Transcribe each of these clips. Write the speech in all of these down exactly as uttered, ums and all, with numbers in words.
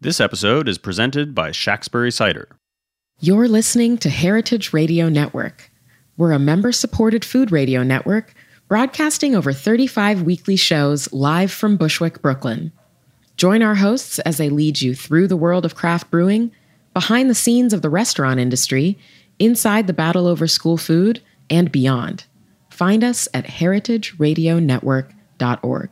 This episode is presented by Shaxbury Cider. You're listening to Heritage Radio Network. We're a member-supported food radio network broadcasting over thirty-five weekly shows live from Bushwick, Brooklyn. Join our hosts as they lead you through the world of craft brewing, behind the scenes of the restaurant industry, inside the battle over school food, and beyond. Find us at heritage radio network dot org.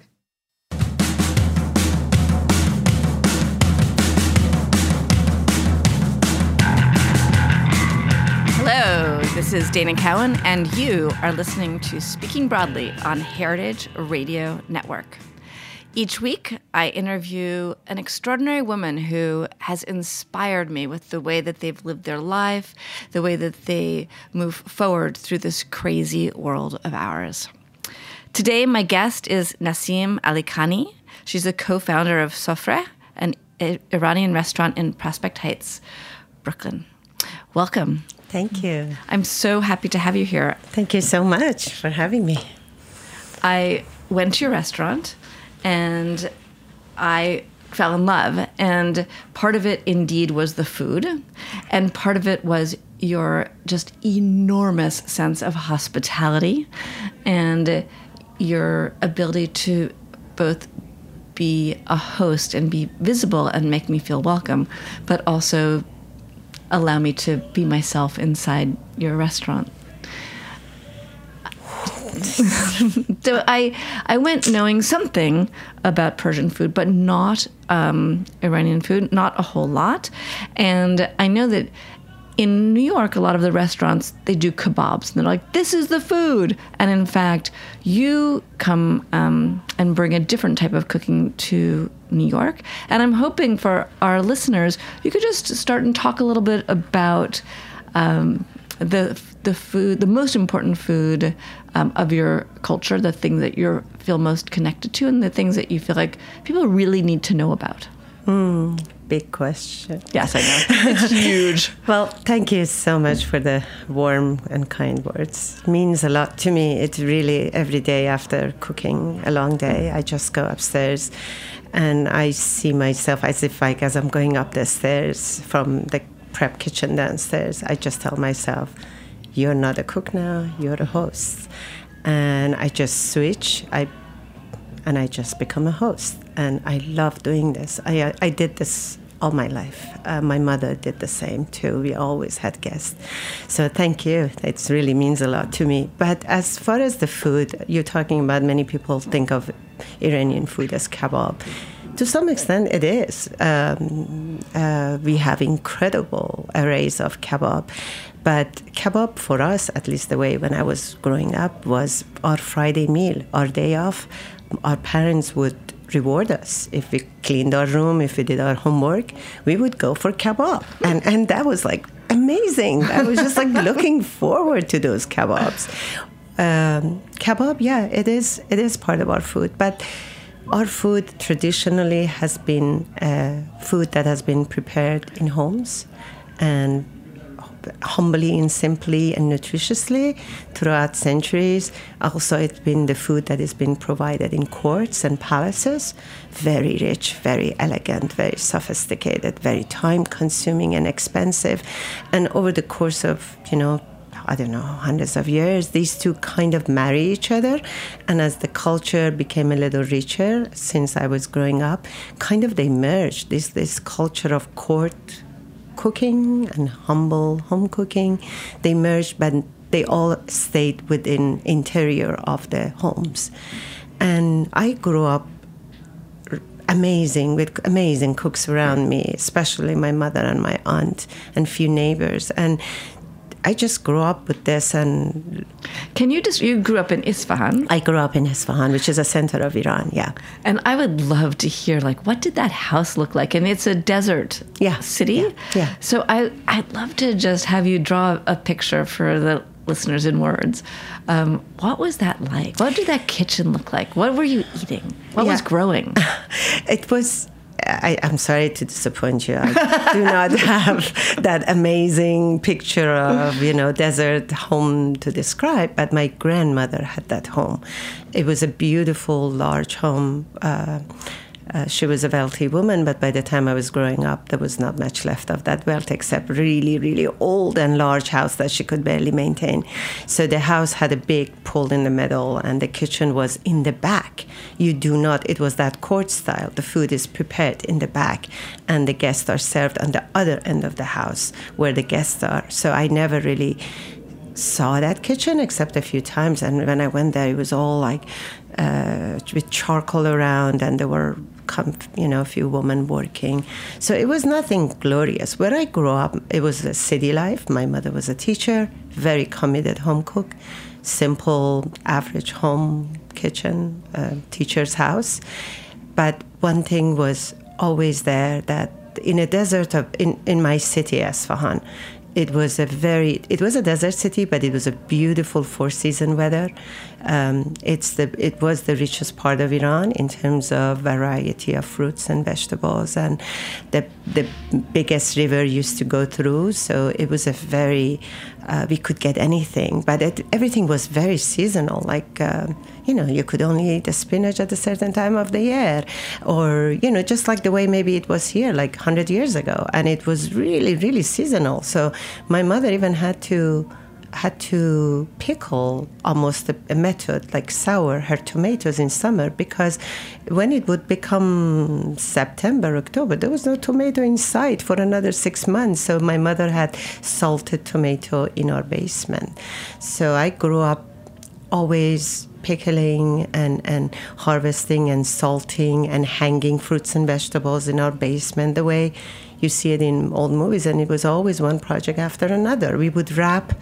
Hello, this is Dana Cowan, and you are listening to Speaking Broadly on Heritage Radio Network. Each week, I interview an extraordinary woman who has inspired me with the way that they've lived their life, the way that they move forward through this crazy world of ours. Today, my guest is Nasim Alikhani. She's a co-founder of Sofre, an Iranian restaurant in Prospect Heights, Brooklyn. Welcome. Thank you. I'm so happy to have you here. Thank you so much for having me. I went to your restaurant and I fell in love. And part of it indeed was the food. And part of it was your just enormous sense of hospitality and your ability to both be a host and be visible and make me feel welcome, but also allow me to be myself inside your restaurant. So I I went knowing something about Persian food, but not um, Iranian food, not a whole lot. And I know that in New York, a lot of the restaurants, they do kebabs. And they're like, this is the food. And in fact, you come um, and bring a different type of cooking to New York. And I'm hoping for our listeners, you could just start and talk a little bit about um, the the food, the most important food um, of your culture, the things that you feel most connected to, and the things that you feel like people really need to know about. Mm, big question. Yes, I know. It's huge. Well, thank you so much for the warm and kind words. It means a lot to me. It's really every day after cooking a long day, I just go upstairs and I see myself as if like as I'm going up the stairs from the prep kitchen downstairs, I just tell myself, you're not a cook now, you're a host. And I just switch, I and I just become a host. And I love doing this. I I did this all my life. Uh, my mother did the same too. We always had guests. So thank you. It really means a lot to me. But as far as the food, you're talking about, many people think of Iranian food as kebab. To some extent, it is. Um, uh, we have incredible arrays of kebab. But kebab for us, at least the way when I was growing up, was our Friday meal, our day off. Our parents would reward us. If we cleaned our room, if we did our homework, we would go for kebab. And and that was like amazing. I was just like looking forward to those kebabs. Um, kebab, yeah, it is, it is part of our food. But our food traditionally has been uh, food that has been prepared in homes and humbly and simply and nutritiously throughout centuries. Also, it's been the food that has been provided in courts and palaces. Very rich, very elegant, very sophisticated, very time-consuming and expensive. And over the course of, you know, I don't know, hundreds of years, these two kind of marry each other. And as the culture became a little richer since I was growing up, kind of they merged. This, this culture of court cooking and humble home cooking, they merged, but they all stayed within interior of the homes. And I grew up amazing with amazing cooks around me, especially my mother and my aunt and few neighbors. And I just grew up with this. And can you just, you grew up in Isfahan? I grew up in Isfahan, which is a center of Iran, yeah. And I would love to hear, like, what did that house look like? And it's a desert yeah. city. Yeah. yeah. So I, I'd love to just have you draw a picture for the listeners in words. Um, what was that like? What did that kitchen look like? What were you eating? What yeah. was growing? It was... I, I'm sorry to disappoint you. I do not have that amazing picture of, you know, desert home to describe, but my grandmother had that home. It was a beautiful, large home, uh, Uh, she was a wealthy woman, but by the time I was growing up, there was not much left of that wealth except really, really old and large house that she could barely maintain. So the house had a big pool in the middle, and the kitchen was in the back. You do not, it was that court style. The food is prepared in the back, and the guests are served on the other end of the house where the guests are. So I never really saw that kitchen except a few times, and when I went there, it was all like uh, with charcoal around, and there were, you know, a few women working. So it was nothing glorious. Where I grew up, it was a city life. My mother was a teacher, very committed home cook, simple, average home kitchen, uh, teacher's house. But one thing was always there, that in a desert of in, in my city, Esfahan, it was a very, it was a desert city, but it was a beautiful four-season weather. Um, it's the, it was the richest part of Iran in terms of variety of fruits and vegetables, and the the biggest river used to go through. So it was a very, uh, we could get anything, but it, everything was very seasonal. Like uh, you know, you could only eat the spinach at a certain time of the year, or you know, just like the way maybe it was here, like one hundred years ago, and it was really, really seasonal. So my mother even had to. had to pickle almost a, a method, like sour her tomatoes in summer, because when it would become September, October, there was no tomato in sight for another six months. So my mother had salted tomato in our basement. So I grew up always pickling and, and harvesting and salting and hanging fruits and vegetables in our basement the way you see it in old movies. And it was always one project after another. We would wrap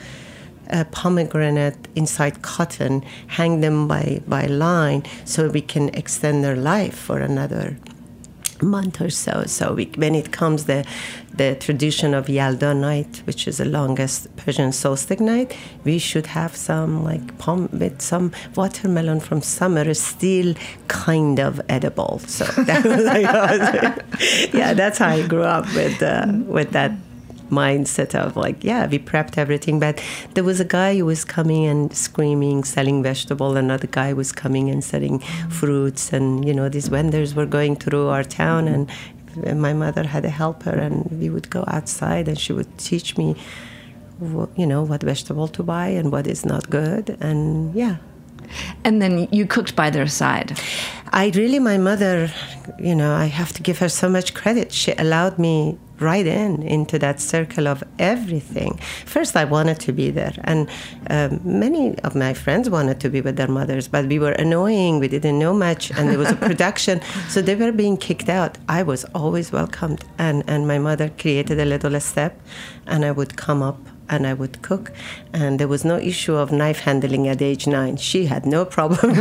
a pomegranate inside cotton, hang them by, by line so we can extend their life for another month or so. So we, when it comes the the tradition of Yalda night, which is the longest Persian solstice night, we should have some like pom with some watermelon from summer still kind of edible. So that was like, yeah, that's how I grew up with uh, with that mindset of like, yeah, we prepped everything. But there was a guy who was coming and screaming, selling vegetable. Another guy was coming and selling fruits. And, you know, these vendors were going through our town. And my mother had a helper, and we would go outside and she would teach me, you know, what vegetable to buy and what is not good. And yeah. And then you cooked by their side. I really, my mother, you know, I have to give her so much credit. She allowed me right in into that circle of everything. First, I wanted to be there, and um, many of my friends wanted to be with their mothers, but we were annoying. We didn't know much, and there was a production, so they were being kicked out. I was always welcomed, and, and my mother created a little step, and I would come up and I would cook, and there was no issue of knife handling at age nine. She had no problem.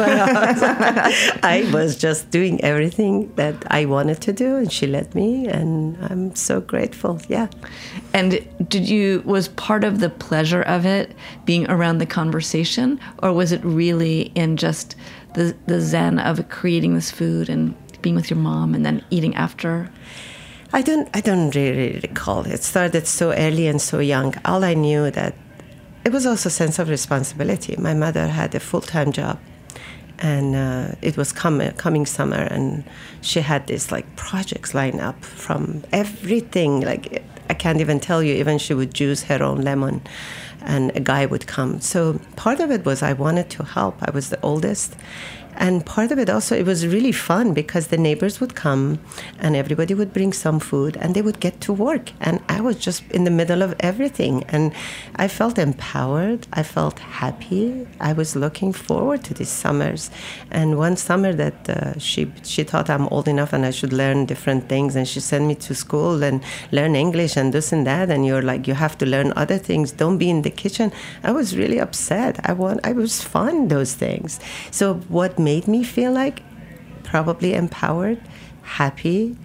I was just doing everything that I wanted to do, and she let me, and I'm so grateful. Yeah. And did you, was part of the pleasure of it being around the conversation, or was it really in just the the zen of creating this food and being with your mom and then eating after? I don't I don't really recall. It started so early and so young. All I knew that it was also a sense of responsibility. My mother had a full-time job, and uh, it was com- coming summer, and she had these like projects lined up from everything. Like I can't even tell you, even she would juice her own lemon, and a guy would come. So part of it was I wanted to help. I was the oldest. And part of it also, it was really fun because the neighbors would come and everybody would bring some food and they would get to work. And I was just in the middle of everything. And I felt empowered. I felt happy. I was looking forward to these summers. And one summer that uh, she she thought I'm old enough and I should learn different things. And she sent me to school and learn English and this and that. And you're like, you have to learn other things. Don't be in the kitchen. I was really upset. I want. I was fun, those things. So what made me feel like probably empowered, happy.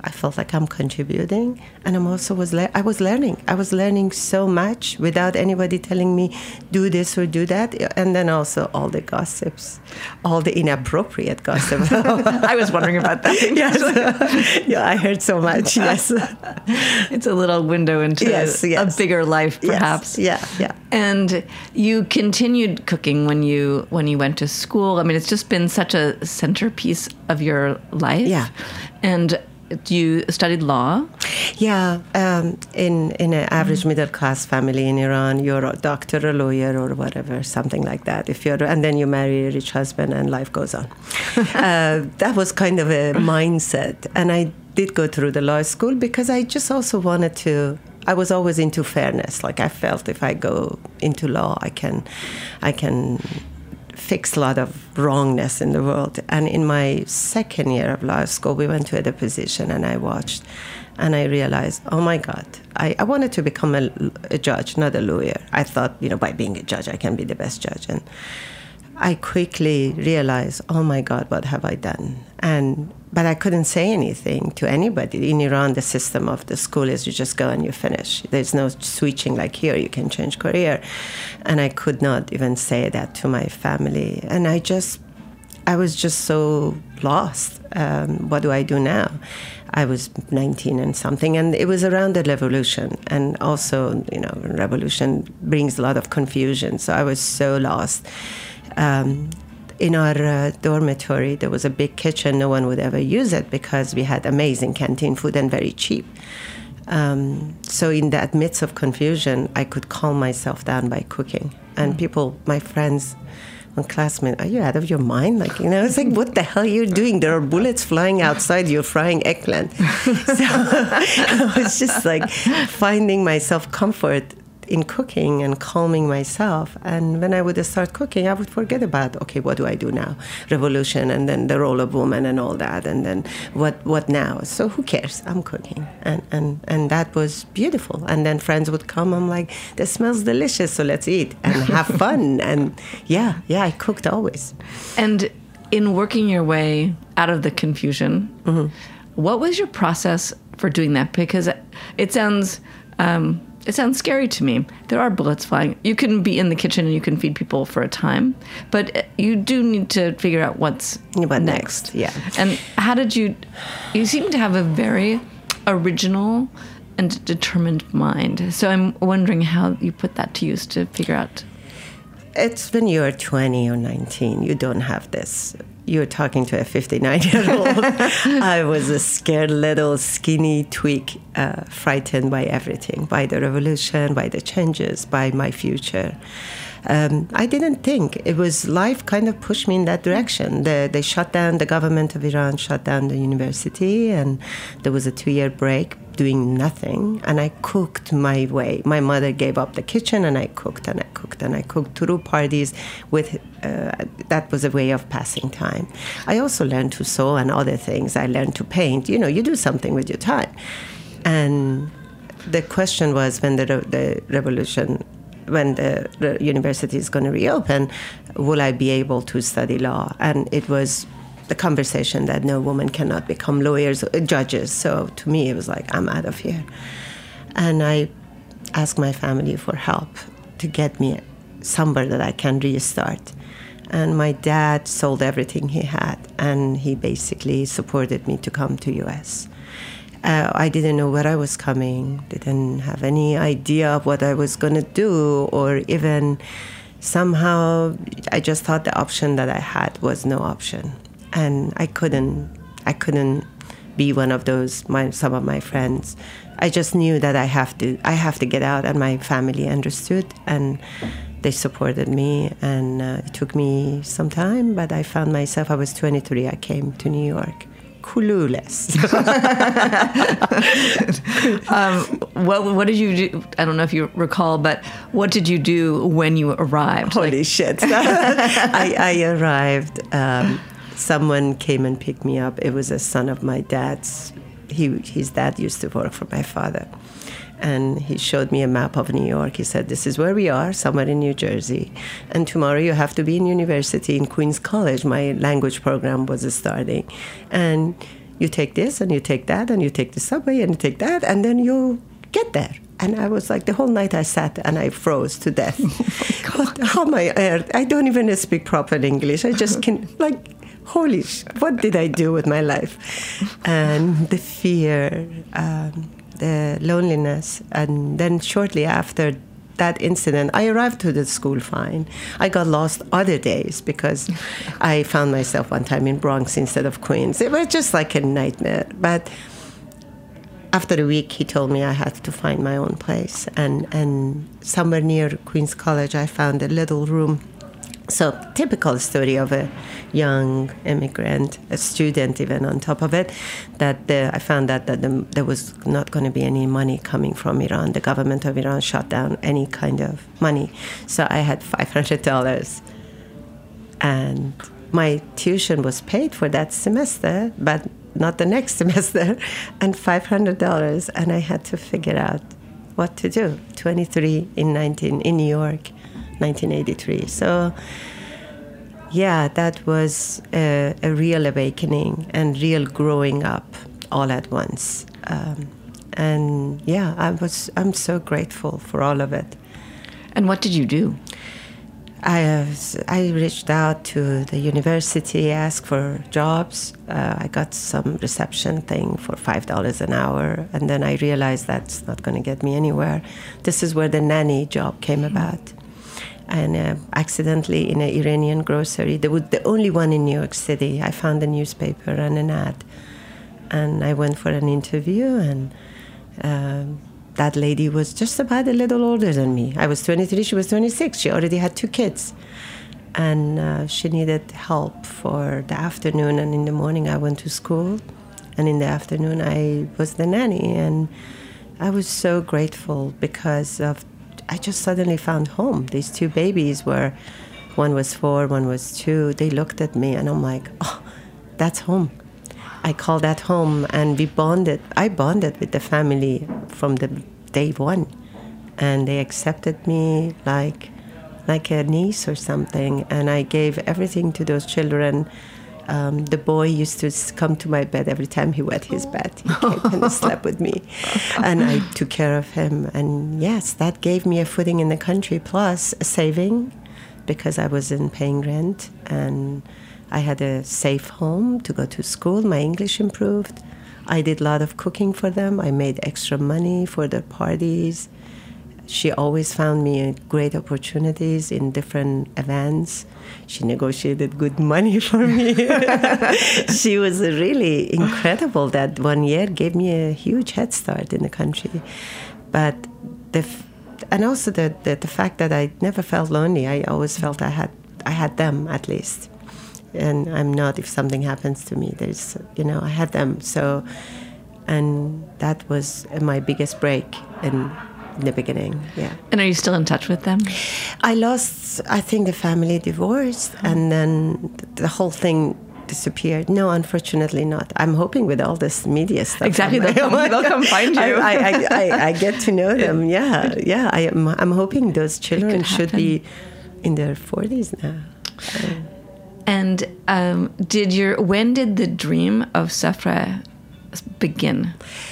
I felt like I'm contributing, and I'm also was le- I was learning. I was learning so much without anybody telling me do this or do that, and then also all the gossips, all the inappropriate gossip. I was wondering about that. Yes. Yeah, I heard so much. Yes, it's a little window into yes, yes. a bigger life, perhaps. Yes. Yeah, yeah. And you continued cooking when you when you went to school. I mean, it's just been such a centerpiece of your life. Yeah. And you studied law? Yeah. Um, in in an average mm-hmm. middle class family in Iran, you're a doctor, a lawyer, or whatever, something like that. If you're, and then you marry a rich husband, and life goes on. uh, that was kind of a mindset, and I did go through the law school because I just also wanted to. I was always into fairness. Like I felt if I go into law, I can, I can. fix a lot of wrongness in the world. And in my second year of law school, we went to a deposition, and I watched, and I realized, oh my God, I, I wanted to become a, a judge, not a lawyer. I thought, you know, by being a judge, I can be the best judge. And I quickly realized, oh my God, what have I done? And but I couldn't say anything to anybody. In Iran, the system of the school is you just go and you finish. There's no switching like here, you can change career. And I could not even say that to my family. And I just, I was just so lost. Um, what do I do now? I was nineteen and something, and it was around the revolution. And also, you know, revolution brings a lot of confusion. So I was so lost. Um, in our uh, dormitory, there was a big kitchen. No one would ever use it because we had amazing canteen food and very cheap. Um, so in that midst of confusion, I could calm myself down by cooking. And mm. people, my friends, my classmates, are you out of your mind? Like, you know, it's like, what the hell are you doing? There are bullets flying outside. You're frying eggplant. So I was just like finding myself comfort in cooking and calming myself. And when I would start cooking, I would forget about, okay, what do I do now? Revolution, and then the role of woman and all that. And then what what now? So who cares? I'm cooking. And, and, and that was beautiful. And then friends would come. I'm like, this smells delicious, so let's eat and have fun. And yeah, yeah, I cooked always. And in working your way out of the confusion, mm-hmm. what was your process for doing that? Because it sounds... Um, It sounds scary to me. There are bullets flying. You can be in the kitchen and you can feed people for a time, but you do need to figure out what's what next. next. Yeah. And how did you? You seem to have a very original and determined mind. So I'm wondering how you put that to use to figure out. It's when you're twenty or nineteen, you don't have this. You're talking to a fifty-nine-year-old. I was a scared little skinny twig, uh, frightened by everything, by the revolution, by the changes, by my future. Um, I didn't think. It was life kind of pushed me in that direction. The, they shut down, the government of Iran shut down the university, and there was a two-year break doing nothing, and I cooked my way. My mother gave up the kitchen, and I cooked, and I cooked, and I cooked through parties with, uh, that was a way of passing time. I also learned to sew and other things. I learned to paint. You know, you do something with your time. And the question was, when the, the revolution, when the, the university is going to reopen, will I be able to study law? And it was the conversation that no woman cannot become lawyers or judges. So to me, it was like, I'm out of here. And I asked my family for help to get me somewhere that I can restart. And my dad sold everything he had, and he basically supported me to come to U S. Uh, I didn't know where I was coming, didn't have any idea of what I was going to do, or even somehow I just thought the option that I had was no option. And I couldn't, I couldn't be one of those, my, some of my friends. I just knew that I have to, I have to get out, and my family understood, and they supported me. And uh, it took me some time, but I found myself, I was twenty-three, I came to New York. Clueless. um, what, what did you do? I don't know if you recall, but what did you do when you arrived? Holy like- shit. I, I arrived. Um, someone came and picked me up. It was a son of my dad's. He, his dad used to work for my father. And he showed me a map of New York. He said, this is where we are, somewhere in New Jersey. And tomorrow you have to be in university in Queens College. My language program was starting. And You take this and you take that and you take the subway and you take that and then you get there. And I was like, the whole night I sat and I froze to death. Oh How am I earth? I don't even speak proper English. I just can, like, holy, sh- what did I do with my life? And the fear, um, the loneliness. And then shortly after that incident, I arrived to the school fine. I got lost other days because I found myself one time in Bronx instead of Queens. It was just like a nightmare. But after a week, he told me I had to find my own place. And, and somewhere near Queens College, I found a little room. So typical story of a young immigrant, a student even on top of it, that the, I found out that the, there was not going to be any money coming from Iran. The government of Iran shut down any kind of money. So I had five hundred dollars. And my tuition was paid for that semester, but not the next semester, and five hundred dollars. And I had to figure out what to do. twenty-three in nineteen in New York. nineteen eighty-three. So, yeah, that was a, a real awakening and real growing up all at once. Um, and yeah, I was. I'm so grateful for all of it. And what did you do? I uh, I reached out to the university, asked for jobs. Uh, I got some reception thing for five dollars an hour, and then I realized that's not going to get me anywhere. This is where the nanny job came about. And uh, accidentally in an Iranian grocery, they were the only one in New York City. I found a newspaper and an ad. And I went for an interview, and uh, that lady was just about a little older than me. I was twenty-three, she was twenty-six. She already had two kids. And uh, she needed help for the afternoon, and in the morning I went to school. And in the afternoon I was the nanny. And I was so grateful because of I just suddenly found home. These two babies were, one was four, one was two. They looked at me and I'm like, oh, that's home. I call that home, and we bonded. I bonded with the family from the day one. And they accepted me like, like a niece or something. And I gave everything to those children. Um, the boy used to come to my bed every time he wet his bed. He came and slept with me. And I took care of him. And yes, that gave me a footing in the country, plus a saving, because I wasn't paying rent. And I had a safe home to go to school. My English improved. I did a lot of cooking for them. I made extra money for their parties. She always found me great opportunities in different events. She negotiated good money for me. She was really incredible. That one year gave me a huge head start in the country. But the, and also the, the the fact that I never felt lonely. I always felt I had I had them at least. And I'm not, if something happens to me, there's, you know, I had them. So, and that was my biggest break in the beginning, yeah. And are you still in touch with them? I lost, I think the family divorced, oh. and then the whole thing disappeared. No, unfortunately not. I'm hoping with all this media stuff. Exactly, they'll come, they'll come find you. I, I, I, I get to know them, yeah. Yeah, I am, I'm hoping those children should be in their forties now. Um, and um, did your, when did the dream of Safra begin?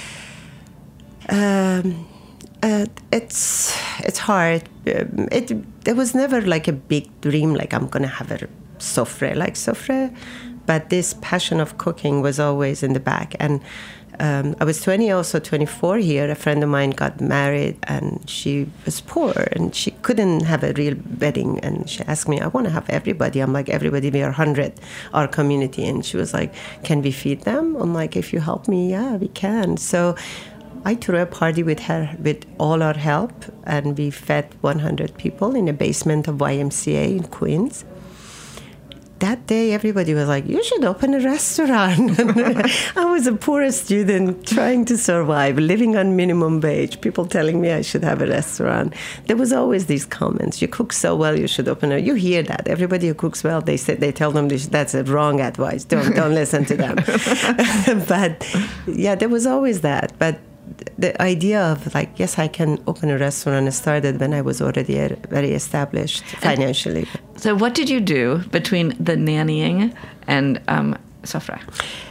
Um... Uh, it's it's hard. Um, it there was never like a big dream, like I'm gonna have a sofre like sofre, but this passion of cooking was always in the back. And um, I was twenty, also twenty-four here. A friend of mine got married, and she was poor, and she couldn't have a real wedding. And she asked me, "I want to have everybody." I'm like, "Everybody, we are hundred, our community." And she was like, "Can we feed them?" I'm like, "If you help me, yeah, we can." So I threw a party with her, with all our help, and we fed one hundred people in the basement of Y M C A in Queens. That day, everybody was like, "You should open a restaurant." I was a poor student trying to survive, living on minimum wage, people telling me I should have a restaurant. There was always these comments, "You cook so well, you should open a..." You hear that. Everybody who cooks well, they say, they tell them this, that's a wrong advice. Don't, don't listen to them. But yeah, there was always that. But the idea of like, yes, I can open a restaurant started when I was already very established financially. So what did you do between the nannying and um, Safra?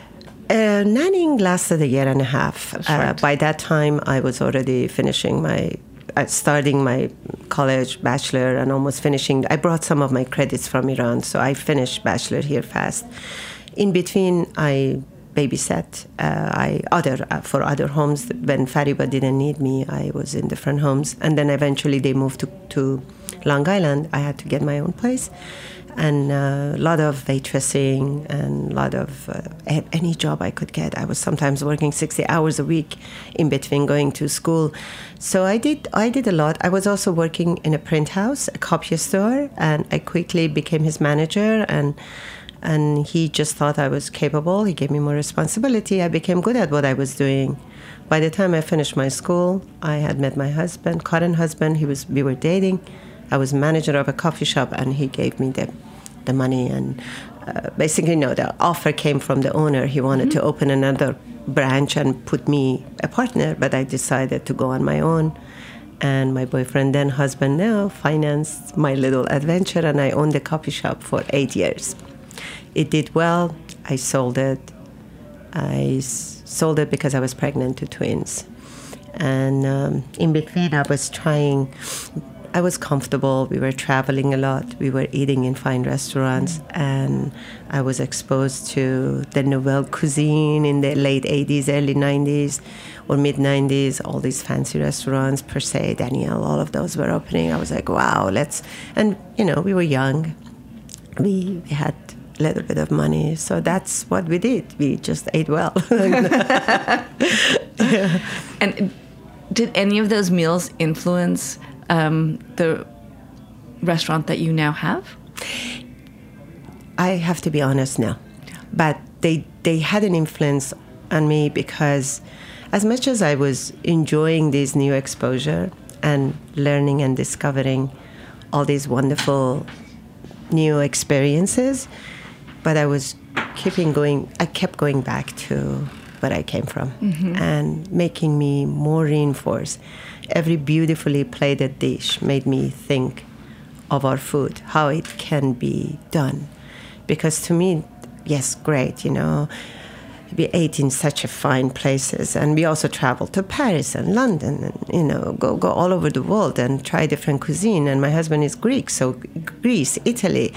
Uh, nannying lasted a year and a half. That's Uh, right. by that time, I was already finishing my, uh, starting my college bachelor and almost finishing. I brought some of my credits from Iran, so I finished bachelor here fast. In between, I babysat. Uh, I other uh, for other homes when Fariba didn't need me. I was in different homes, and then eventually they moved to to Long Island. I had to get my own place. And a uh, lot of waitressing and a lot of uh, any job I could get. I was sometimes working sixty hours a week in between going to school. So I did I did a lot. I was also working in a print house, a copy store, and I quickly became his manager. And and he just thought I was capable. He gave me more responsibility. I became good at what I was doing. By the time I finished my school, I had met my husband, current husband. He was we were dating. I was manager of a coffee shop, and he gave me the, the money. And uh, basically, no, the offer came from the owner. He wanted mm-hmm. to open another branch and put me a partner, but I decided to go on my own. And my boyfriend, then husband now, financed my little adventure, and I owned the coffee shop for eight years. It did well. I sold it. I s- sold it because I was pregnant to twins. And um, in between, I was trying... I was comfortable. We were traveling a lot. We were eating in fine restaurants. And I was exposed to the nouvelle cuisine in the late eighties, early nineties, or mid-nineties. All these fancy restaurants, per se, Daniel, all of those were opening. I was like, wow, let's... And, you know, we were young. We, we had a little bit of money. So that's what we did. We just ate well. Yeah. And did any of those meals influence... Um, the restaurant that you now have? I have to be honest now. But they they had an influence on me because as much as I was enjoying this new exposure and learning and discovering all these wonderful new experiences, but I was keeping going, I kept going back to where I came from mm-hmm. and making me more reinforced. Every beautifully plated dish made me think of our food, how it can be done. Because to me, yes, great, you know, we ate in such a fine places, and we also traveled to Paris and London, and, you know, go, go all over the world and try different cuisine. And my husband is Greek, so Greece, Italy.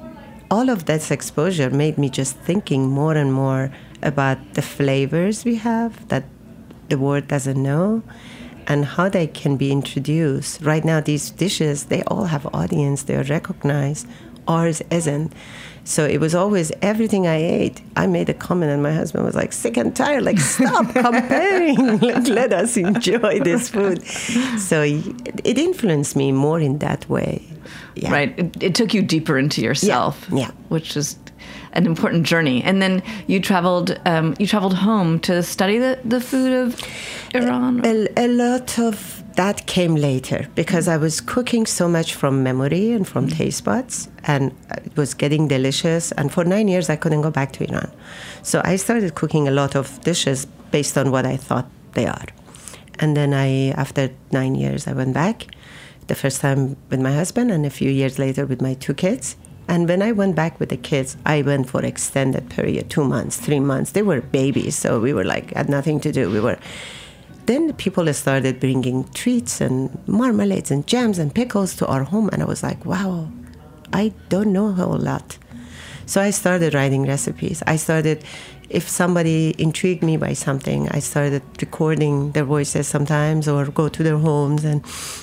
All of that exposure made me just thinking more and more about the flavors we have that the world doesn't know, and how they can be introduced. Right now, these dishes, they all have audience, they're recognized. Ours isn't. So it was always everything I ate. I made a comment, and my husband was like, sick and tired, like, stop comparing. Let, let us enjoy this food. So it influenced me more in that way. Yeah. Right. It, it took you deeper into yourself, yeah. Yeah. which is an important journey. And then you traveled um, you traveled home to study the, the food of Iran? A, a lot of that came later because I was cooking so much from memory and from mm-hmm. taste buds, and it was getting delicious. And for nine years, I couldn't go back to Iran. So I started cooking a lot of dishes based on what I thought they are. And then I, after nine years, I went back. The first time with my husband, and a few years later with my two kids. And when I went back with the kids, I went for extended period, two months, three months. They were babies, so we were like, had nothing to do. We were. Then people started bringing treats and marmalades and jams and pickles to our home, and I was like, wow, I don't know a whole lot. So I started writing recipes. I started, if somebody intrigued me by something, I started recording their voices sometimes, or go to their homes and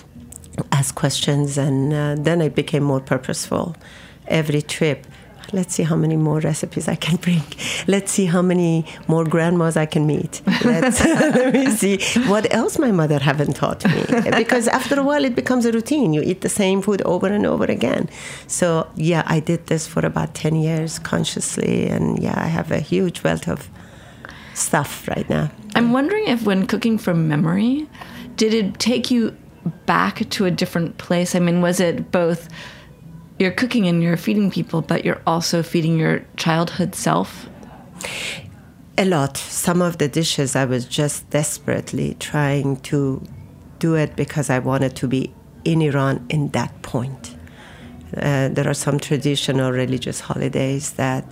ask questions, and uh, then I became more purposeful. Every trip, let's see how many more recipes I can bring. Let's see how many more grandmas I can meet. Let's, let me see what else my mother haven't taught me. Because after a while, it becomes a routine. You eat the same food over and over again. So, yeah, I did this for about ten years consciously. And, yeah, I have a huge wealth of stuff right now. I'm wondering if when cooking from memory, did it take you back to a different place? I mean, was it both you're cooking and you're feeding people, but you're also feeding your childhood self? A lot. Some of the dishes I was just desperately trying to do it because I wanted to be in Iran in that point. Uh, there are some traditional religious holidays that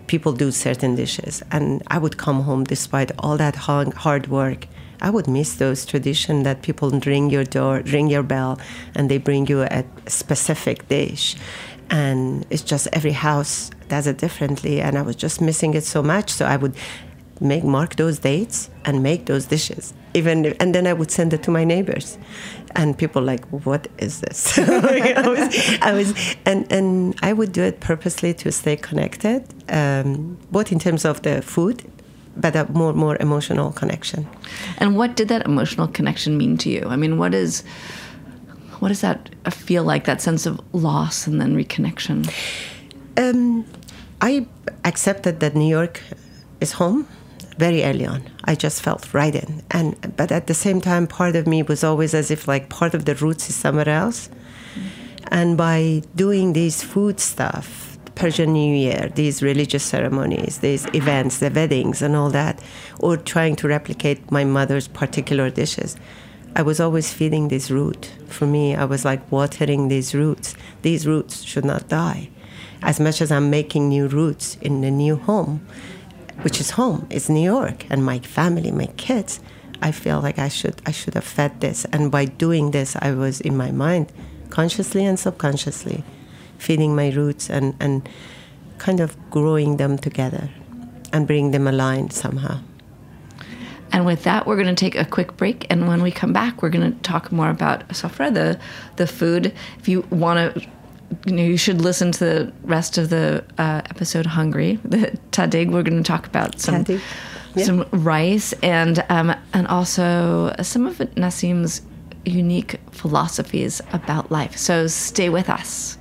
people do certain dishes. And I would come home despite all that hard, hard work. I would miss those traditions that people ring your door, ring your bell, and they bring you a specific dish. And it's just every house does it differently. And I was just missing it so much. So I would make mark those dates and make those dishes. Even and then I would send it to my neighbors, and people like, what is this? I was, I was, and and I would do it purposely to stay connected, um, both in terms of the food, but a more more emotional connection. And what did that emotional connection mean to you? I mean, what is what does that feel like? That sense of loss and then reconnection. Um, I accepted that New York is home very early on. I just felt right in. And but at the same time, part of me was always as if like part of the roots is somewhere else. Mm-hmm. And by doing these food stuff, Persian New Year, these religious ceremonies, these events, the weddings and all that, or trying to replicate my mother's particular dishes, I was always feeding this root. For me, I was like watering these roots. These roots should not die. As much as I'm making new roots in a new home, which is home, it's New York, and my family, my kids, I feel like I should I should have fed this. And by doing this, I was in my mind, consciously and subconsciously, feeding my roots and, and kind of growing them together and bring them aligned somehow. And with that, we're going to take a quick break. And when we come back, we're going to talk more about sofra, the, the food. If you want to... You know, you should listen to the rest of the uh, episode, Hungry. The tadig, we're going to talk about some yeah. some rice and um, and also some of Nassim's unique philosophies about life. So stay with us.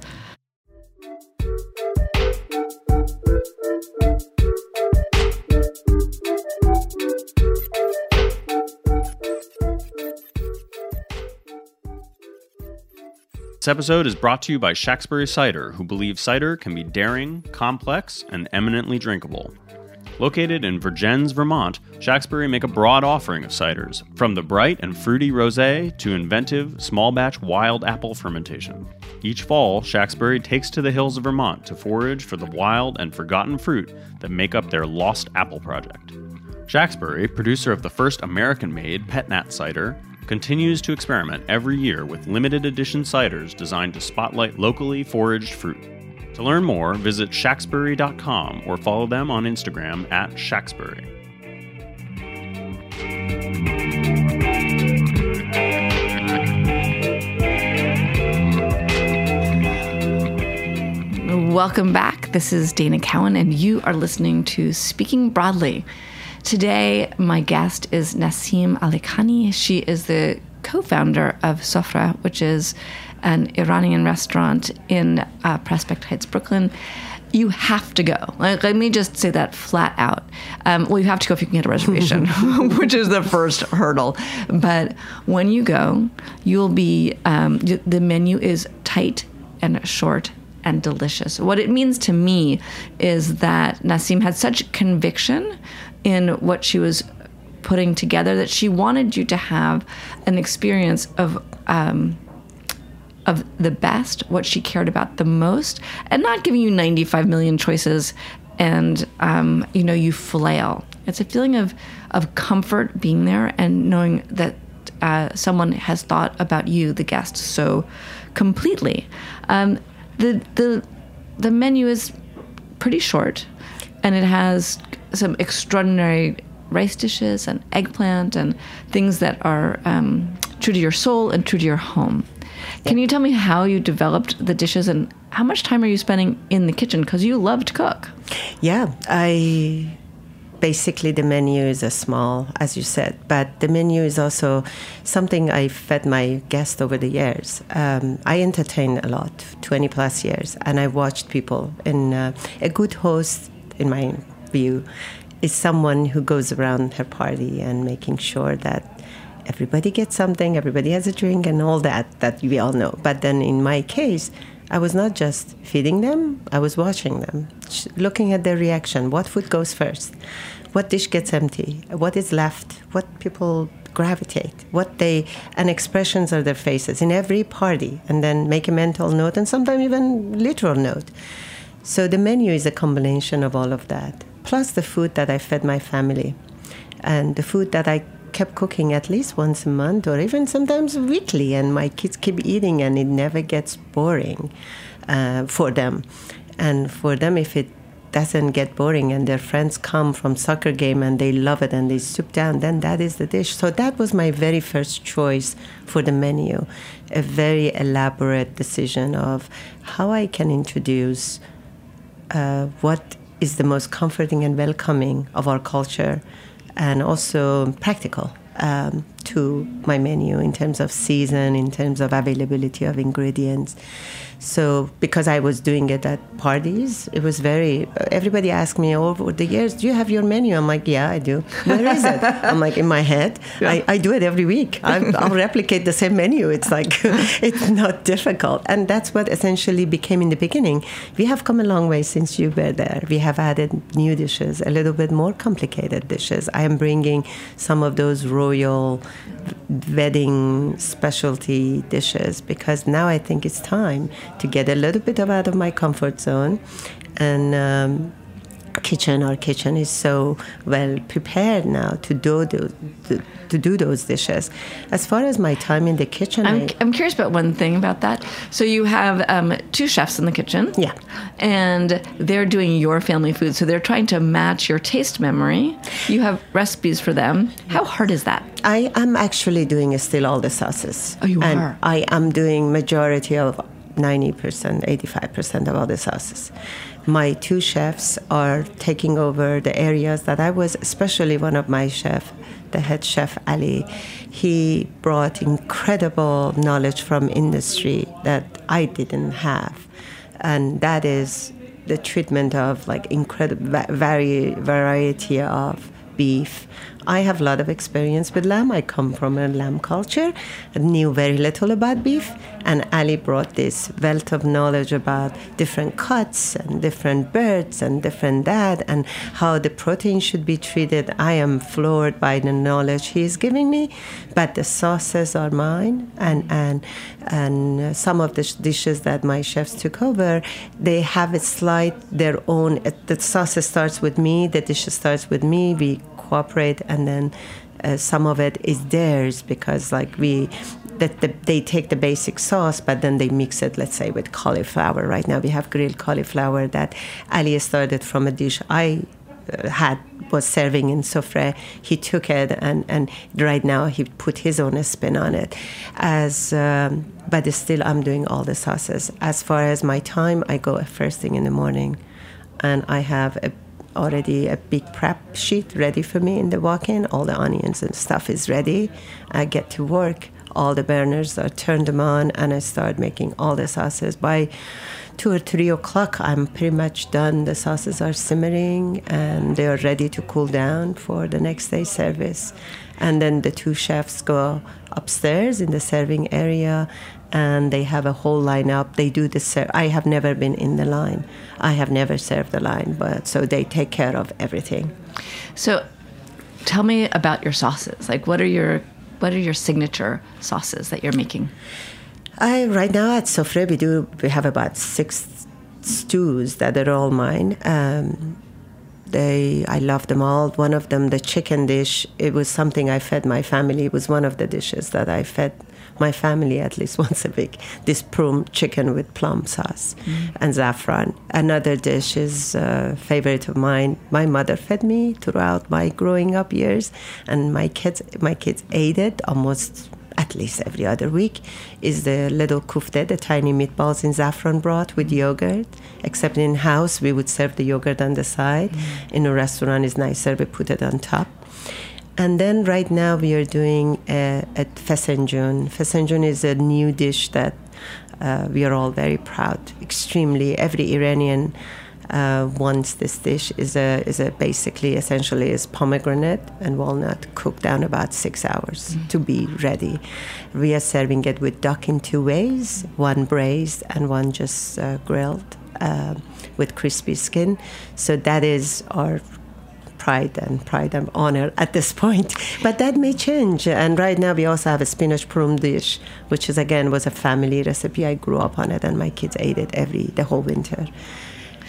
This episode is brought to you by Shaftesbury Cider, who believe cider can be daring, complex, and eminently drinkable. Located in Vergennes, Vermont, Shaftesbury make a broad offering of ciders, from the bright and fruity rosé to inventive, small-batch wild apple fermentation. Each fall, Shaftesbury takes to the hills of Vermont to forage for the wild and forgotten fruit that make up their Lost Apple Project. Shaftesbury, producer of the first American-made Pet Nat cider, continues to experiment every year with limited edition ciders designed to spotlight locally foraged fruit. To learn more, visit shaftesbury dot com or follow them on Instagram at Shaftesbury. Welcome back. This is Dana Cowan, and you are listening to Speaking Broadly. Today, my guest is Nassim Alikhani. She is the co-founder of Sofra, which is an Iranian restaurant in uh, Prospect Heights, Brooklyn. You have to go. Like, let me just say that flat out. Um, well, you have to go if you can get a reservation, which is the first hurdle. But when you go, you'll be, um, the menu is tight and short and delicious. What it means to me is that Nassim had such conviction in what she was putting together that she wanted you to have an experience of um, of the best, what she cared about the most, and not giving you ninety-five million choices and um, you know, you flail. It's a feeling of of comfort being there and knowing that uh, someone has thought about you, the guest, so completely. Um, the the the menu is pretty short, and it has some extraordinary rice dishes and eggplant and things that are um, true to your soul and true to your home. Can you tell me how you developed the dishes and how much time are you spending in the kitchen? Because you love to cook. Yeah, I basically the menu is a small, as you said, but the menu is also something I fed my guests over the years. Um, I entertain a lot, twenty plus years, and I watched people. And uh, a good host, in my view, is someone who goes around her party and making sure that everybody gets something, everybody has a drink, and all that, that we all know. But then in my case, I was not just feeding them, I was watching them, looking at their reaction. What food goes first? What dish gets empty? What is left? What people gravitate? What they, and expressions of their faces in every party, and then make a mental note and sometimes even literal note. So the menu is a combination of all of that, plus the food that I fed my family, and the food that I kept cooking at least once a month or even sometimes weekly, and my kids keep eating, and it never gets boring uh, for them. And for them, if it doesn't get boring and their friends come from soccer game and they love it and they soup down, then that is the dish. So that was my very first choice for the menu, a very elaborate decision of how I can introduce uh, what is the most comforting and welcoming of our culture, and also practical um, to my menu in terms of season, in terms of availability of ingredients. So because I was doing it at parties, it was very, everybody asked me over the years, do you have your menu? I'm like, yeah, I do. Where is it? I'm like, in my head. Yeah. I, I do it every week. I'll, I'll replicate the same menu. It's like, it's not difficult. And that's what essentially became in the beginning. We have come a long way since you were there. We have added new dishes, a little bit more complicated dishes. I am bringing some of those royal wedding specialty dishes, because now I think it's time to get a little bit of out of my comfort zone. And um, kitchen, our kitchen is so well prepared now to do those, to, to do those dishes. As far as my time in the kitchen, I'm, I, I'm curious about one thing about that. So you have um, two chefs in the kitchen. Yeah. And they're doing your family food. So they're trying to match your taste memory. You have recipes for them. How hard is that? I am actually doing still all the sauces. Oh, you and are? I am doing majority of ninety percent, eighty-five percent of all the sauces. My two chefs are taking over the areas that I was, especially one of my chef, the head chef, Ali. He brought incredible knowledge from industry that I didn't have. And that is the treatment of like incredible vari- variety of beef. I have a lot of experience with lamb. I come from a lamb culture, knew very little about beef, and Ali brought this wealth of knowledge about different cuts and different birds and different that, and how the protein should be treated. I am floored by the knowledge he is giving me, but the sauces are mine, and and and some of the dishes that my chefs took over, they have a slight their own. The sauce starts with me, the dish starts with me. We cooperate, and then uh, some of it is theirs, because like we that the, they take the basic sauce, but then they mix it, let's say, with cauliflower. Right now we have grilled cauliflower that Ali started from a dish I uh, had was serving in Sofre. He took it, and and right now he put his own spin on it. As um, but still I'm doing all the sauces. As far as my time, I go first thing in the morning, and I have a already a big prep sheet ready for me in the walk-in. All the onions and stuff is ready. I get to work. All the burners are turned them on, and I start making all the sauces. By two or three o'clock, I'm pretty much done. The sauces are simmering, and they are ready to cool down for the next day's service. And then the two chefs go upstairs in the serving area, and they have a whole lineup. They do the ser- I have never been in the line. I have never served the line, but so they take care of everything. So, tell me about your sauces. Like, what are your what are your signature sauces that you're making? I right now at Sofre we do we have about six stews that are all mine. Um, They, I love them all. One of them, the chicken dish, it was something I fed my family. It was one of the dishes that I fed my family at least once a week. This plum chicken with plum sauce mm. and saffron. Another dish is a favorite of mine. My mother fed me throughout my growing up years, and my kids, my kids ate it almost at least every other week, is the little kufte, the tiny meatballs in saffron broth with yogurt. Except in house, we would serve the yogurt on the side. Mm. In a restaurant, it's nicer, we put it on top. And then right now we are doing a, a fesenjun. Fesenjun is a new dish that uh, we are all very proud, extremely. Every Iranian uh, wants this dish. Is a is a basically essentially is pomegranate and walnut cooked down about six hours mm. to be ready. We are serving it with duck in two ways: one braised and one just uh, grilled uh, with crispy skin. So that is our pride and pride and honor at this point. But that may change. And right now we also have a spinach prum dish, which is again was a family recipe. I grew up on it, and my kids ate it every the whole winter.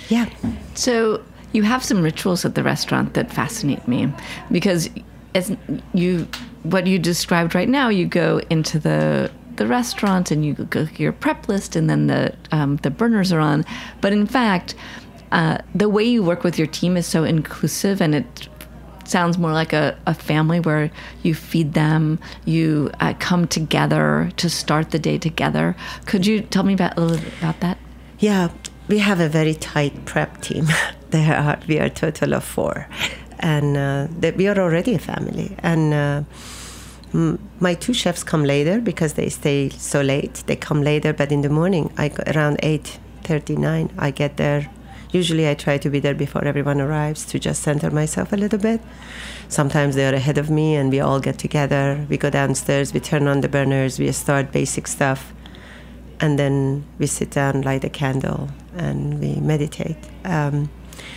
Yeah. So you have some rituals at the restaurant that fascinate me, because as you, what you described right now, you go into the the restaurant and you go your prep list, and then the um, the burners are on. But in fact, uh, the way you work with your team is so inclusive, and it sounds more like a, a family where you feed them, you uh, come together to start the day together. Could you tell me about, a little bit about that? Yeah, we have a very tight prep team. There are we are a total of four, and uh, that we are already a family. And uh, m- my two chefs come later because they stay so late. They come later, but in the morning, I go around eight thirty, nine, I get there. Usually I try to be there before everyone arrives to just center myself a little bit. Sometimes they are ahead of me and we all get together. We go downstairs, we turn on the burners, we start basic stuff. And then we sit down, light a candle, and we meditate. Um,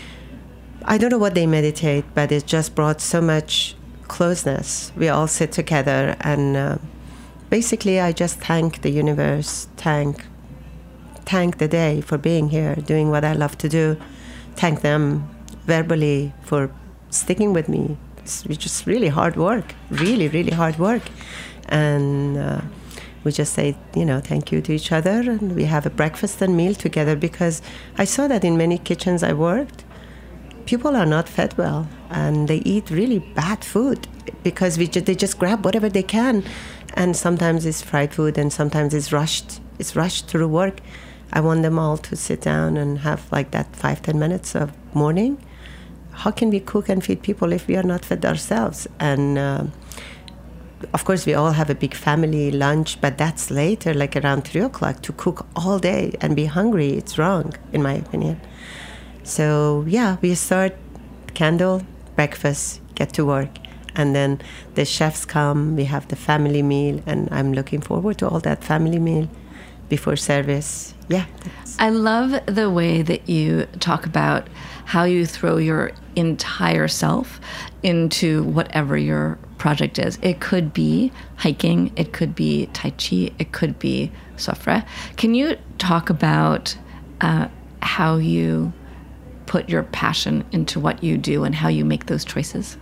I don't know what they meditate, but it just brought so much closeness. We all sit together and uh, basically I just thank the universe, thank thank the day for being here, doing what I love to do. Thank them verbally for sticking with me. It's just really hard work, really, really hard work. And uh, we just say, you know, thank you to each other. And we have a breakfast and meal together, because I saw that in many kitchens I worked, people are not fed well and they eat really bad food because we ju- they just grab whatever they can. And sometimes it's fried food and sometimes it's rushed. It's rushed through work. I want them all to sit down and have like that five, ten minutes of morning. How can we cook and feed people if we are not fed ourselves? And uh, of course, we all have a big family lunch, but that's later, like around three o'clock. To cook all day and be hungry, it's wrong, in my opinion. So yeah, we start candle, breakfast, get to work. And then the chefs come, we have the family meal, and I'm looking forward to all that family meal before service. Yeah. I love the way that you talk about how you throw your entire self into whatever your project is. It could be hiking, it could be Tai Chi, it could be sofra. Can you talk about uh, how you put your passion into what you do and how you make those choices?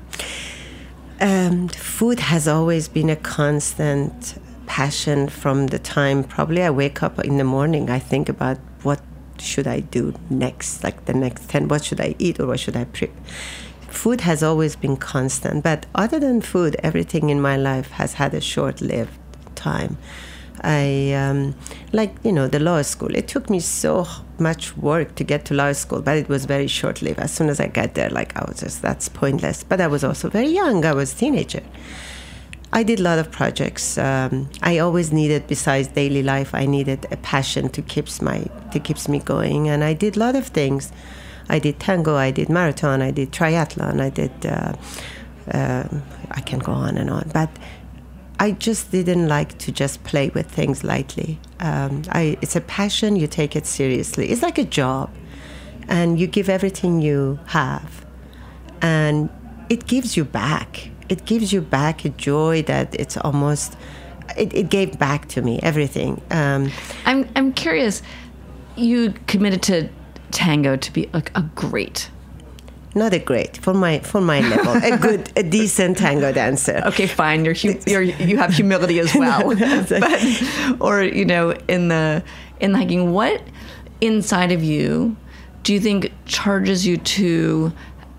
Um, food has always been a constant passion from the time probably I wake up in the morning. I think about what should I do next, like the next ten, what should I eat or what should I prep? Food has always been constant, but other than food, everything in my life has had a short-lived time. I, um, like, you know, the law school, it took me so much work to get to law school, but it was very short-lived. As soon as I got there, like, I was just, that's pointless. But I was also very young. I was a teenager. I did a lot of projects. Um, I always needed, besides daily life, I needed a passion to keeps my to keeps me going. And I did a lot of things. I did tango, I did marathon, I did triathlon, I did, uh, uh, I can go on and on. But I just didn't like to just play with things lightly. Um, I, it's a passion, you take it seriously. It's like a job. And you give everything you have. And it gives you back. It gives you back a joy that it's almost, it, it gave back to me, everything. Um, I'm I'm curious, you committed to tango to be like a great. Not a great, for my for my level, a good, a decent tango dancer. Okay, fine, you're, hu- you're you have humility as well. But, or, you know, in the, in the hiking, what inside of you do you think charges you to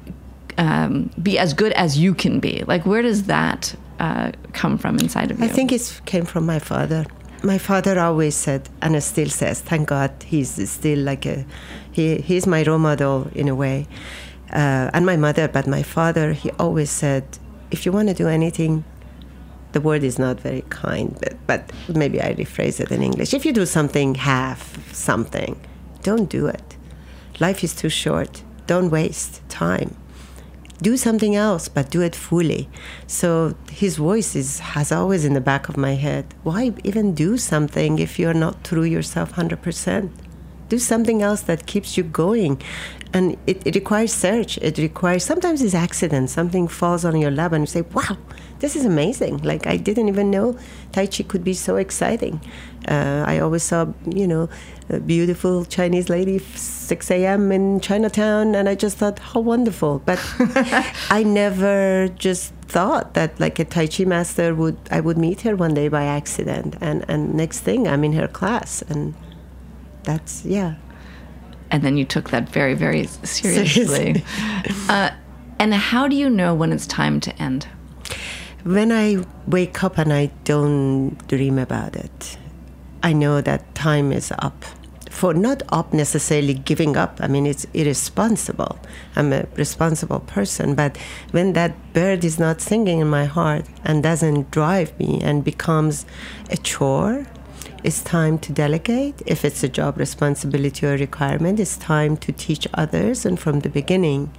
Um, be as good as you can be? Like, where does that uh, come from inside of you? I think it came from my father. My father always said, and still says, thank God, he's still like a, he he's my role model in a way. Uh, and my mother, but my father, he always said, if you want to do anything, the word is not very kind, but, but maybe I rephrase it in English. If you do something, half something, don't do it. Life is too short. Don't waste time. Do something else, but do it fully. So his voice is, has always in the back of my head, why even do something if you're not through yourself one hundred percent? Do something else that keeps you going. And it, it requires search. It requires, sometimes it's accident. Something falls on your lap and you say, wow, this is amazing. Like, I didn't even know Tai Chi could be so exciting. Uh, I always saw, you know, a beautiful Chinese lady, six a.m. in Chinatown, and I just thought, how wonderful. But I never just thought that, like, a Tai Chi master would, I would meet her one day by accident. And, and next thing, I'm in her class. And that's, yeah. And then you took that very, very seriously. uh, and how do you know when it's time to end? When I wake up and I don't dream about it, I know that time is up. For not up necessarily giving up. I mean, it's irresponsible. I'm a responsible person. But when that bird is not singing in my heart and doesn't drive me and becomes a chore, it's time to delegate. If it's a job responsibility or requirement, it's time to teach others, and from the beginning.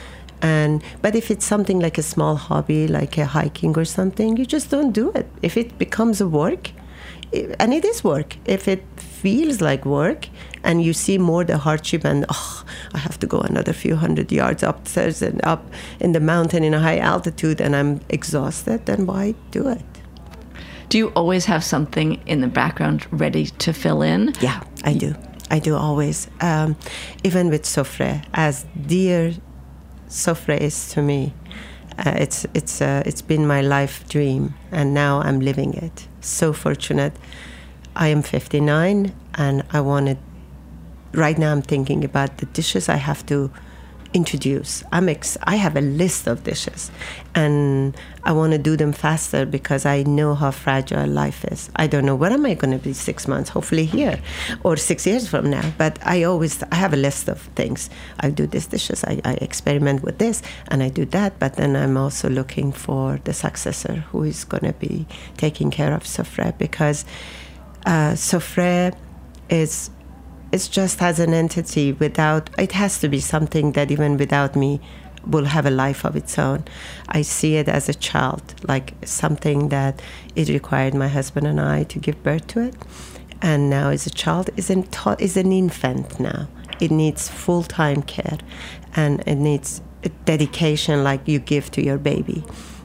And but if it's something like a small hobby, like a hiking or something, you just don't do it. If it becomes a work, and it is work, if it feels like work and you see more the hardship and, oh, I have to go another few hundred yards upstairs and up in the mountain in a high altitude and I'm exhausted, then why do it? Do you always have something in the background ready to fill in? Yeah, I do. I do always. Um, even with Sofre, as dear Sofre is to me, uh, it's it's uh, it's been my life dream, and now I'm living it. So fortunate. I am fifty-nine, and I wanted. Right now, I'm thinking about the dishes I have to introduce. I'm ex- I have a list of dishes, and I want to do them faster because I know how fragile life is. I don't know where am I going to be six months, hopefully here, or six years from now. But I always I have a list of things. I do these dishes, I, I experiment with this, and I do that. But then I'm also looking for the successor who is going to be taking care of Sofre, because uh, Sofre is. It's just as an entity without, it has to be something that even without me will have a life of its own. I see it as a child, like something that it required my husband and I to give birth to it. And now as a child, is an, is an infant now. It needs full-time care, and it needs a dedication like you give to your baby.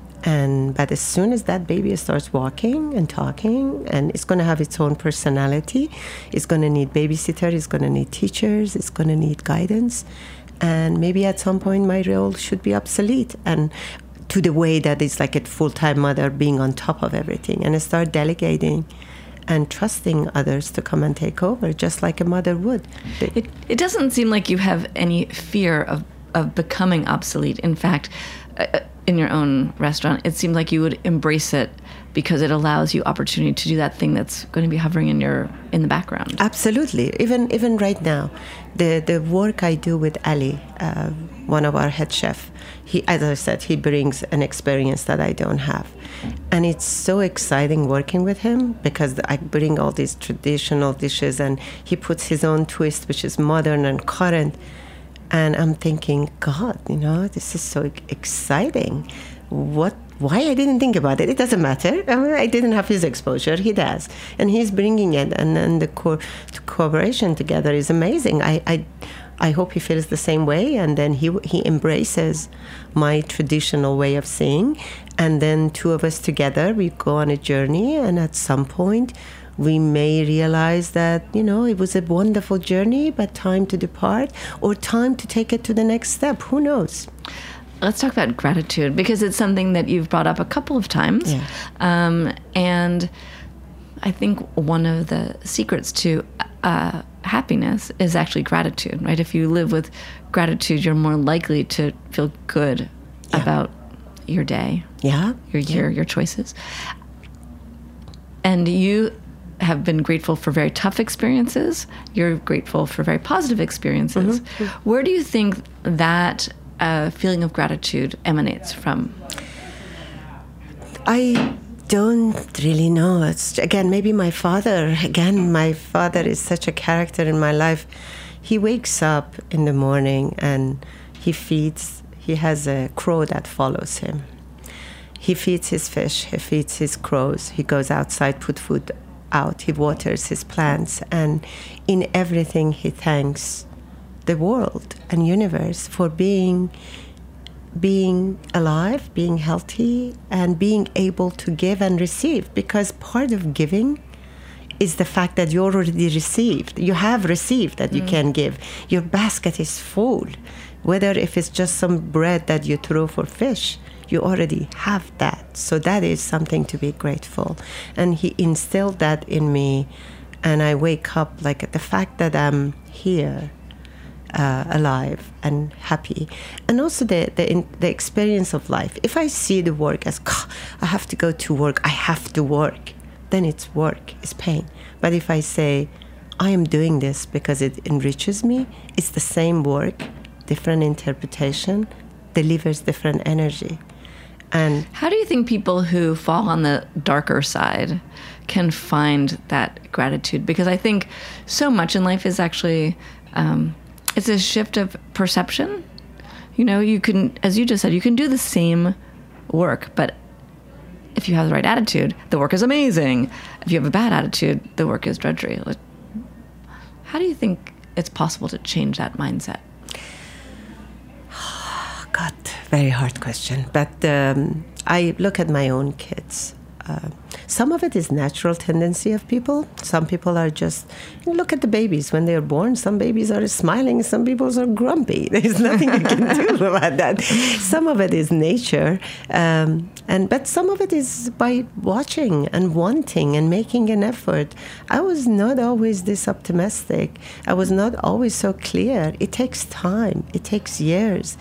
And but as soon as that baby starts walking and talking, and it's going to have its own personality, it's going to need babysitter, it's going to need teachers, it's going to need guidance, and maybe at some point my role should be obsolete, and to the way that it's like a full-time mother being on top of everything, and I start delegating and trusting others to come and take over, just like a mother would. It, it doesn't seem like you have any fear of, of becoming obsolete. In fact, uh, in your own restaurant, it seems like you would embrace it because it allows you opportunity to do that thing that's going to be hovering in your in the background. Absolutely. Even even right now, the the work I do with Ali, uh, one of our head chef, he, as I said, he brings an experience that I don't have, and it's so exciting working with him because I bring all these traditional dishes, and he puts his own twist, which is modern and current. And I'm thinking, God, you know, this is so exciting. What? Why I didn't think about it? It doesn't matter. I mean, I didn't have his exposure. He does, and he's bringing it. And then the co- cooperation together is amazing. I, I, I hope he feels the same way. And then he he embraces my traditional way of seeing. And then two of us together, we go on a journey. And at some point, we may realize that, you know, it was a wonderful journey, but time to depart or time to take it to the next step. Who knows? Let's talk about gratitude, because it's something that you've brought up a couple of times. Yeah. Um, and I think one of the secrets to uh, happiness is actually gratitude, right? If you live with gratitude, you're more likely to feel good Yeah. about your day, Yeah. your year, yeah. your choices. And you have been grateful for very tough experiences. You're grateful for very positive experiences. Mm-hmm. Where do you think that uh, feeling of gratitude emanates from? I don't really know. It's, again, maybe my father. Again, my father is such a character in my life. He wakes up in the morning and he feeds. He has a crow that follows him. He feeds his fish. He feeds his crows. He goes outside, put food out. He waters his plants. And in everything, he thanks the world and universe for being being alive, being healthy, and being able to give and receive. Because part of giving is the fact that you already received. You have received that you mm. can give. Your basket is full. Whether if it's just some bread that you throw for fish, you already have that. So that is something to be grateful. And he instilled that in me. And I wake up like the fact that I'm here, uh, alive and happy. And also the, the, in, the experience of life. If I see the work as, I have to go to work, I have to work, then it's work, it's pain. But if I say, I am doing this because it enriches me, it's the same work, different interpretation, delivers different energy. And how do you think people who fall on the darker side can find that gratitude? Because I think so much in life is actually, um, it's a shift of perception. You know, you can, as you just said, you can do the same work, but if you have the right attitude, the work is amazing. If you have a bad attitude, the work is drudgery. How do you think it's possible to change that mindset? God, very hard question. But um, I look at my own kids. Uh, some of it is natural tendency of people. Some people are just, you know, look at the babies when they are born. Some babies are smiling. Some people are grumpy. There's nothing you can do about that. Some of it is nature. Um, and but some of it is by watching and wanting and making an effort. I was not always this optimistic. I was not always so clear. It takes time. It takes years.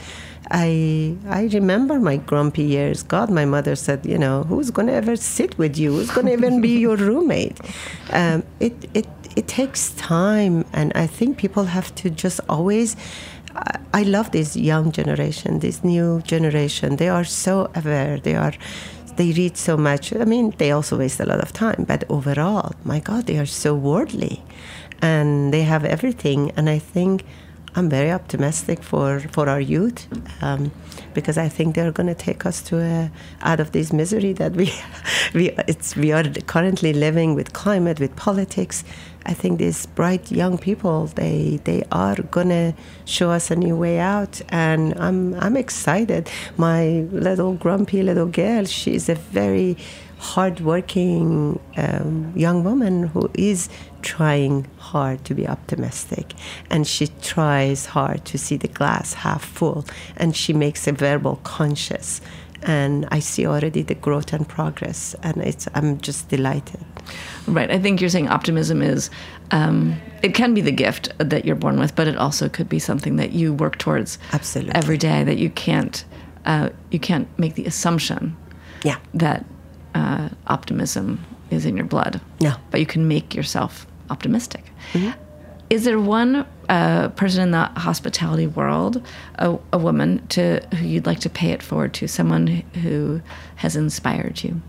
I I remember my grumpy years. God, my mother said, you know, who's going to ever sit with you? Who's going to even be your roommate? Um, it, it, it takes time, and I think people have to just always... I, I love this young generation, this new generation. They are so aware. They are... They read so much. I mean, they also waste a lot of time. But overall, my God, they are so worldly. And they have everything. And I think... I'm very optimistic for, for our youth um, because I think they're going to take us to a, out of this misery that we we it's we are currently living with climate, with politics. I think these bright young people, they they are going to show us a new way out, and I'm I'm excited. My little grumpy little girl, she is a very hardworking um, young woman who is trying hard to be optimistic, and she tries hard to see the glass half full, and she makes a verbal conscious, and I see already the growth and progress, and it's I'm just delighted. Right. I think you're saying optimism is um, it can be the gift that you're born with, but it also could be something that you work towards absolutely every day. That you can't uh, you can't make the assumption yeah that uh, optimism is in your blood. No, but you can make yourself optimistic. Mm-hmm. Is there one uh, person in the hospitality world, a, a woman, to who you'd like to pay it forward to, someone who has inspired you?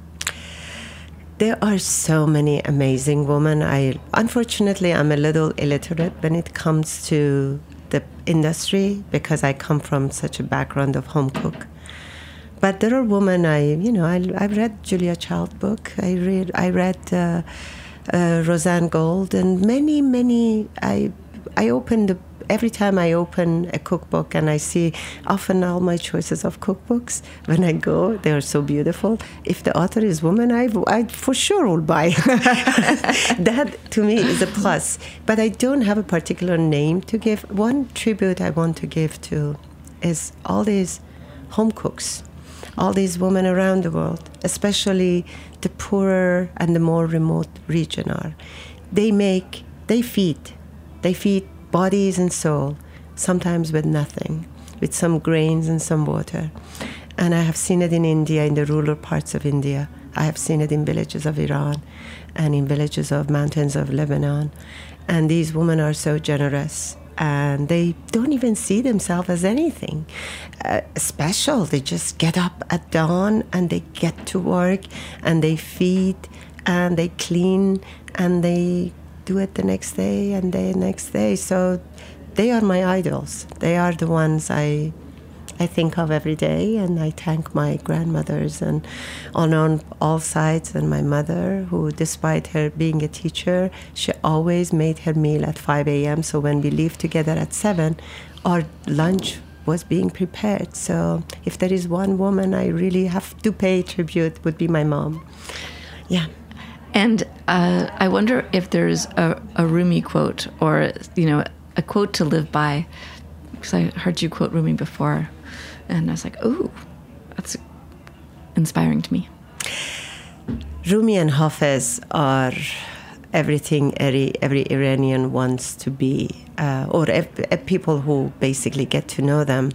There are so many amazing women. I unfortunately I'm a little illiterate when it comes to the industry because I come from such a background of home cook. But there are women I, you know, I I read Julia Child book. I read I read uh, uh, Roseanne Gold, and many many. I I open the every time I open a cookbook and I see often all my choices of cookbooks when I go, they are so beautiful. If the author is woman, I I for sure will buy. That to me is a plus. But I don't have a particular name to give. One tribute I want to give to is all these home cooks. All these women around the world, especially the poorer and the more remote region are. They make, they feed, they feed bodies and soul, sometimes with nothing, with some grains and some water. And I have seen it in India, in the rural parts of India. I have seen it in villages of Iran and in villages of mountains of Lebanon. And these women are so generous. And they don't even see themselves as anything uh, special. They just get up at dawn and they get to work and they feed and they clean and they do it the next day and the next day. So they are my idols. They are the ones I I think of every day, and I thank my grandmothers and on, on all sides, and my mother, who despite her being a teacher, she always made her meal at five a.m. So when we lived together at seven, our lunch was being prepared. So if there is one woman I really have to pay tribute, would be my mom. Yeah. And uh, I wonder if there's a, a Rumi quote, or, you know, a quote to live by, because I heard you quote Rumi before, and I was like, ooh, that's inspiring to me. Rumi and Hafez are everything every, every Iranian wants to be, uh, or ev- people who basically get to know them.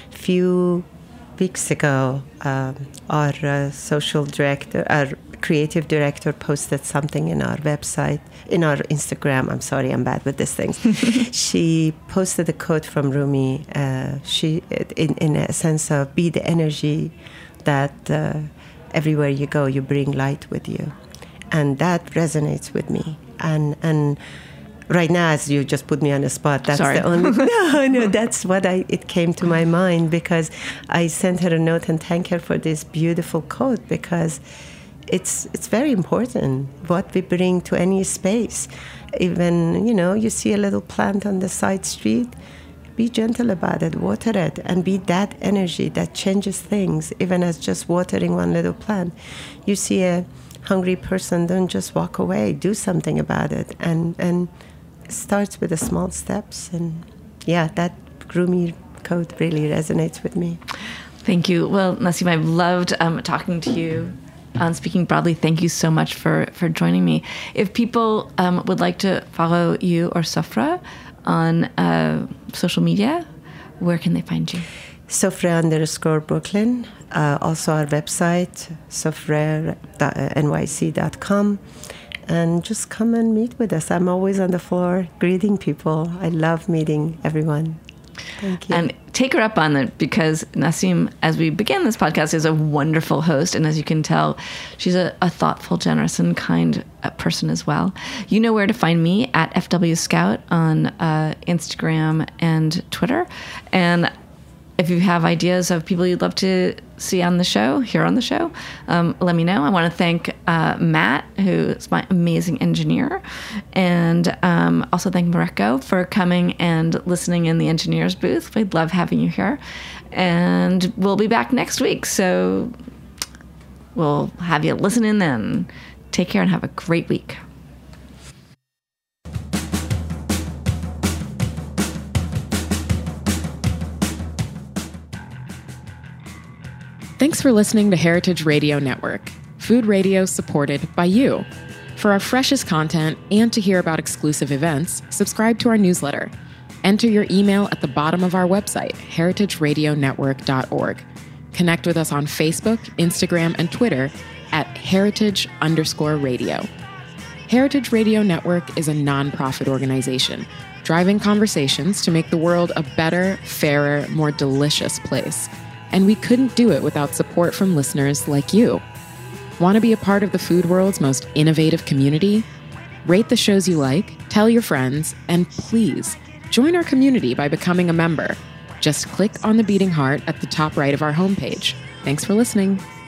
Few weeks ago, uh, our uh, social director, our creative director posted something in our website, in our Instagram. I'm sorry, I'm bad with these things. She posted a quote from Rumi. Uh, she, in, in a sense of, be the energy that uh, everywhere you go, you bring light with you. And that resonates with me. And and right now, as you just put me on the spot, that's Sorry. the only... No, no, that's what I, it came to my mind, because I sent her a note and thanked her for this beautiful quote, because it's it's very important what we bring to any space. Even, you know, you see a little plant on the side street, be gentle about it, water it, and be that energy that changes things, even as just watering one little plant. You see a hungry person, don't just walk away, do something about it. And, and it starts with the small steps. And yeah, that Rumi quote really resonates with me. Thank you. Well, Nasim, I've loved um, talking to you on Speaking Broadly. Thank you so much for, for joining me. If people um, would like to follow you or Sofra on uh, social media, where can they find you? Sofra underscore Brooklyn. Uh, also our website, sofra N Y C dot com. And just come and meet with us. I'm always on the floor greeting people. I love meeting everyone. Thank you. And take her up on it, because Nasim, as we began this podcast, is a wonderful host. And as you can tell, she's a, a thoughtful, generous, and kind uh, person as well. You know where to find me, at F W Scout on uh, Instagram and Twitter. And if you have ideas of people you'd love to see on the show, here on the show, um, let me know. I want to thank uh, Matt, who is my amazing engineer, and um, also thank Mareko for coming and listening in the engineer's booth. We'd love having you here. And we'll be back next week, so we'll have you listen in then. Take care and have a great week. Thanks for listening to Heritage Radio Network, food radio supported by you. For our freshest content and to hear about exclusive events, subscribe to our newsletter. Enter your email at the bottom of our website, heritage radio network dot org. Connect with us on Facebook, Instagram, and Twitter at heritage underscore radio. Heritage Radio Network is a nonprofit organization driving conversations to make the world a better, fairer, more delicious place. And we couldn't do it without support from listeners like you. Want to be a part of the food world's most innovative community? Rate the shows you like, tell your friends, and please join our community by becoming a member. Just click on the beating heart at the top right of our homepage. Thanks for listening.